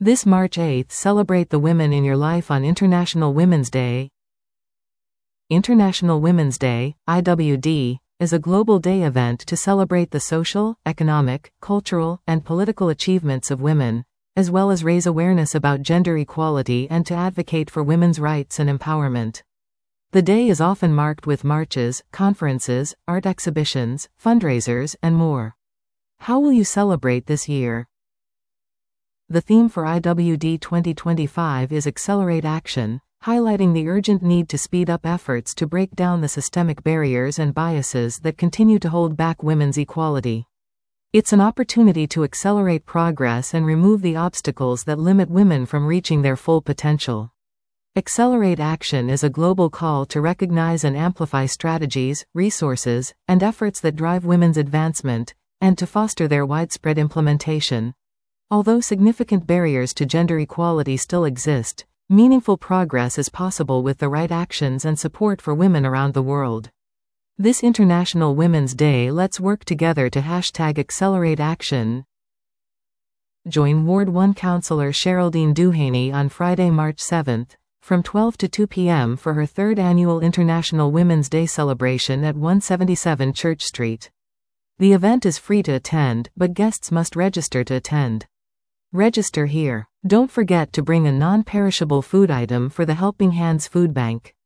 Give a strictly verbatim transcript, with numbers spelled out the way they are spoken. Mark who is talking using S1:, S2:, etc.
S1: This March eighth, celebrate the women in your life on International Women's Day. International Women's Day, I W D, is a global day event to celebrate the social, economic, cultural, and political achievements of women, as well as raise awareness about gender equality and to advocate for women's rights and empowerment. The day is often marked with marches, conferences, art exhibitions, fundraisers, and more. How will you celebrate this year? The theme for I W D twenty twenty-five is Accelerate Action, highlighting the urgent need to speed up efforts to break down the systemic barriers and biases that continue to hold back women's equality. It's an opportunity to accelerate progress and remove the obstacles that limit women from reaching their full potential. Accelerate Action is a global call to recognize and amplify strategies, resources, and efforts that drive women's advancement, and to foster their widespread implementation. Although significant barriers to gender equality still exist, meaningful progress is possible with the right actions and support for women around the world. This International Women's Day, let's work together to hashtag Accelerate Action. Join Ward one Councillor Sheraldine Duhaney on Friday, March seventh, from twelve to two p m for her third annual International Women's Day celebration at one seventy-seven Church Street. The event is free to attend, but guests must register to attend. Register here. Don't forget to bring a non-perishable food item for the Helping Hands Food Bank.